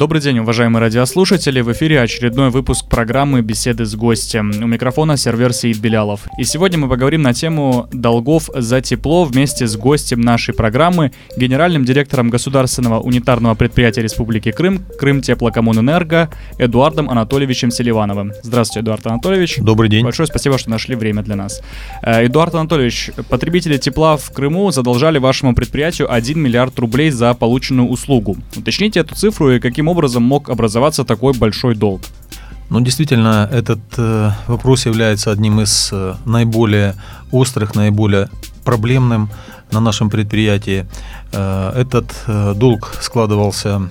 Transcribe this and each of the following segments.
Добрый день, уважаемые радиослушатели. В эфире очередной выпуск программы «Беседы с гостем». У микрофона Сервер Сеид Белялов. И сегодня мы поговорим на тему долгов за тепло вместе с гостем нашей программы, генеральным директором государственного унитарного предприятия Республики Крым, Крымтеплокоммунэнерго, Эдуардом Анатольевичем Селивановым. Здравствуйте, Эдуард Анатольевич. Добрый день. Большое спасибо, что нашли время для нас. Эдуард Анатольевич, потребители тепла в Крыму задолжали вашему предприятию 1 миллиард рублей за полученную услугу. Уточните эту цифру и каким образом мог образоваться такой большой долг? Ну, действительно, этот вопрос является одним из наиболее острых, наиболее проблемным на нашем предприятии. Этот долг складывался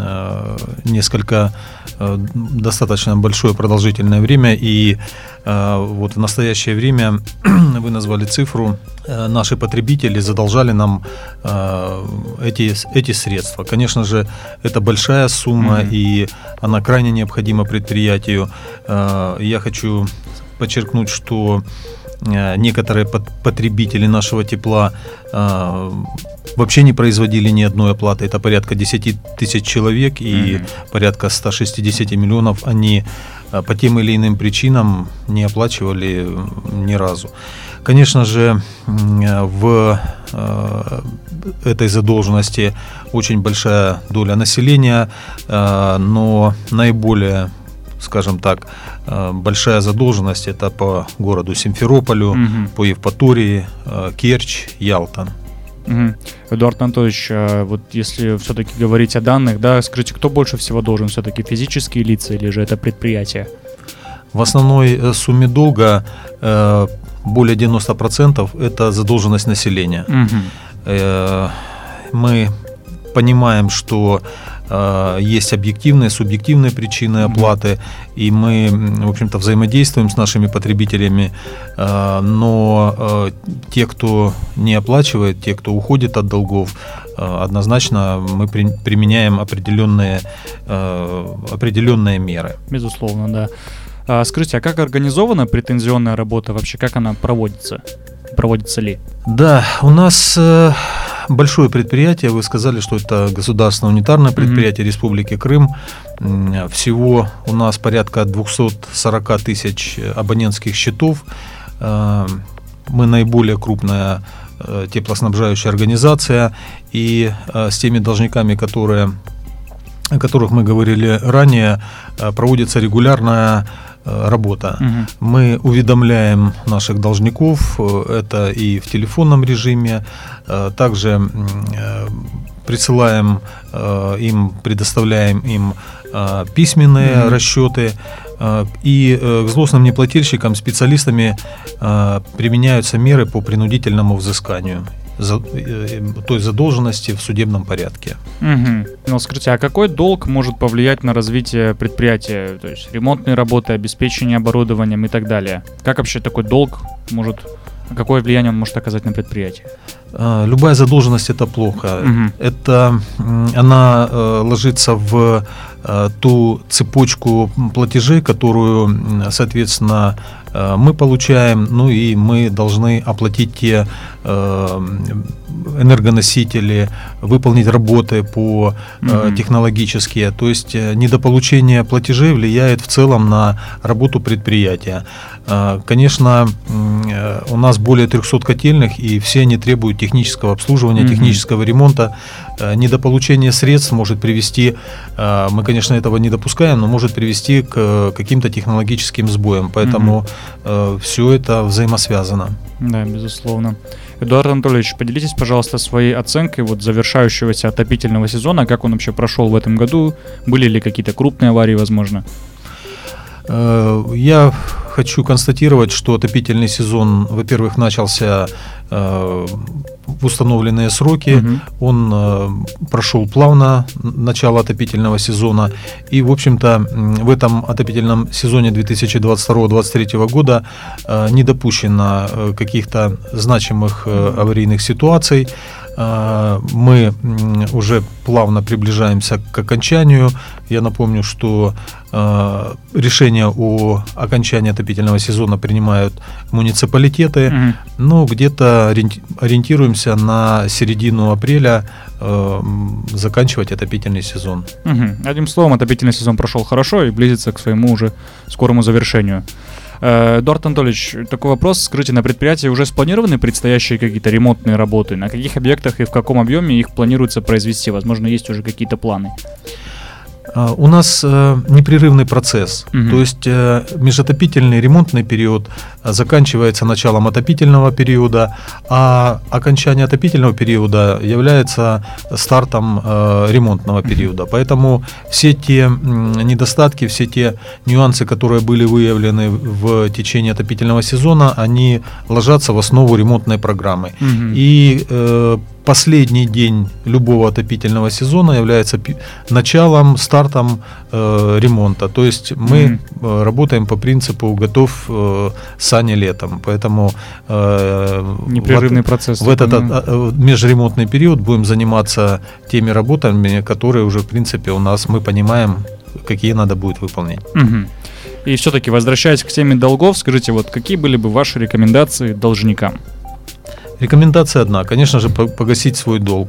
достаточно большое продолжительное время, и вот в настоящее время, вы назвали цифру, наши потребители задолжали нам эти средства. Конечно же, это большая сумма, и она крайне необходима предприятию. Я хочу подчеркнуть, что некоторые потребители нашего тепла вообще не производили ни одной оплаты. Это порядка 10 тысяч человек и порядка 160 миллионов они по тем или иным причинам не оплачивали ни разу. Конечно же, в этой задолженности очень большая доля населения, но наиболее, скажем так, большая задолженность это по городу Симферополю, по Евпатории, Керчь, Ялта. Эдуард Анатольевич, вот если все-таки говорить о данных, да, скажите, кто больше всего должен, все-таки физические лица или же это предприятие? В основной сумме долга более 90% это задолженность населения. Мы понимаем, что есть объективные, субъективные причины оплаты, и мы, в общем-то, взаимодействуем с нашими потребителями, но те, кто не оплачивает, те, кто уходит от долгов, однозначно мы применяем определенные меры. Безусловно, да. Скажите, а как организована претензионная работа вообще, как она проводится? Проводится ли? Да, у нас большое предприятие, вы сказали, что это государственное унитарное предприятие Республики Крым. Всего у нас порядка 240 тысяч абонентских счетов. Мы наиболее крупная теплоснабжающая организация, и с теми должниками, о которых мы говорили ранее, проводится регулярная работа. Мы уведомляем наших должников, это и в телефонном режиме, также присылаем им, предоставляем им письменные расчеты, и к злостным неплательщикам специалистами применяются меры по принудительному взысканию той задолженности в судебном порядке. Ну, скажите, а какой долг может повлиять на развитие предприятия? То есть ремонтные работы, обеспечение оборудованием и так далее. Как вообще такой долг какое влияние он может оказать на предприятие? Любая задолженность это плохо. Она ложится в ту цепочку платежей, которую, соответственно, мы получаем, ну и мы должны оплатить те энергоносители, выполнить работы по технологические. То есть недополучение платежей влияет в целом на работу предприятия. Конечно, у нас более 300 котельных, и все они требуют технического обслуживания, технического ремонта. Недополучение средств может привести, мы, конечно, этого не допускаем, но может привести к каким-то технологическим сбоям. Поэтому все это взаимосвязано. Да, безусловно. Эдуард Анатольевич, поделитесь, пожалуйста, своей оценкой завершающегося отопительного сезона, как он вообще прошел в этом году, были ли какие-то крупные аварии, возможно? Я хочу констатировать, что отопительный сезон, во-первых, начался в установленные сроки, он прошел плавно, начало отопительного сезона, и, в общем-то, в этом отопительном сезоне 2022-2023 года не допущено каких-то значимых аварийных ситуаций. мы уже плавно приближаемся к окончанию. Я напомню, что решение о окончании отопительного сезона принимают муниципалитеты, но где-то ориентируемся на середину апреля заканчивать отопительный сезон. Одним словом, отопительный сезон прошел хорошо и близится к своему уже скорому завершению. Эдуард Анатольевич, такой вопрос. Скажите, на предприятии уже спланированы предстоящие какие-то ремонтные работы? На каких объектах и в каком объеме их планируется произвести? Возможно, есть уже какие-то планы? У нас непрерывный процесс, то есть межотопительный ремонтный период заканчивается началом отопительного периода, а окончание отопительного периода является стартом ремонтного периода. Поэтому все те недостатки, все те нюансы, которые были выявлены в течение отопительного сезона, они ложатся в основу ремонтной программы. И последний день любого отопительного сезона является началом, стартом ремонта. То есть мы работаем по принципу «готов сани летом». Поэтому непрерывный процесс. В этот межремонтный период будем заниматься теми работами, которые уже, в принципе, у нас мы понимаем, какие надо будет выполнять. И все-таки, возвращаясь к теме долгов, скажите, вот какие были бы ваши рекомендации должникам? Рекомендация одна, конечно же, погасить свой долг.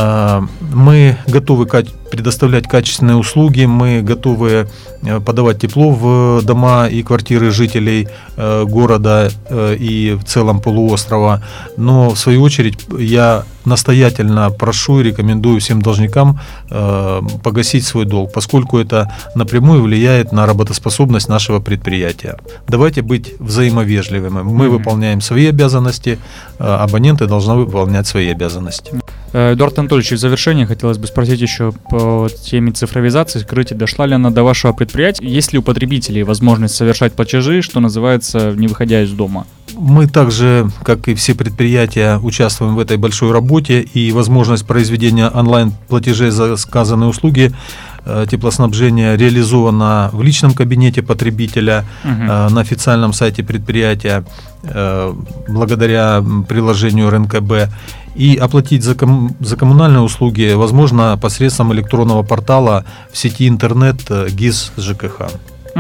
Мы готовы предоставлять качественные услуги, мы готовы подавать тепло в дома и квартиры жителей города и в целом полуострова, но в свою очередь я настоятельно прошу и рекомендую всем должникам погасить свой долг, поскольку это напрямую влияет на работоспособность нашего предприятия. Давайте быть взаимовежливыми. Мы выполняем свои обязанности, абоненты должны выполнять свои обязанности. Эдуард Анатольевич, в завершение хотелось бы спросить еще по теме цифровизации. Скажите, дошла ли она до вашего предприятия? Есть ли у потребителей возможность совершать платежи, что называется, не выходя из дома? Мы также, как и все предприятия, участвуем в этой большой работе, и возможность произведения онлайн-платежей за сказанные услуги теплоснабжения реализована в личном кабинете потребителя, на официальном сайте предприятия, благодаря приложению РНКБ. И оплатить за коммунальные услуги возможно посредством электронного портала в сети интернет ГИС ЖКХ.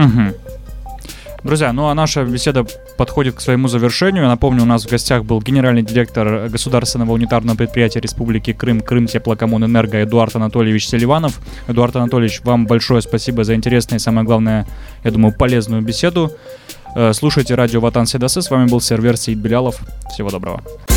Друзья, ну а наша беседа подходит к своему завершению. Я напомню, у нас в гостях был генеральный директор государственного унитарного предприятия Республики Крым Крымтеплокоммунэнерго Эдуард Анатольевич Селиванов. Эдуард Анатольевич, вам большое спасибо за интересную и, самое главное, я думаю, полезную беседу. Слушайте радио Ватан Седасы. С вами был Сервер Саид Белялов. Всего доброго.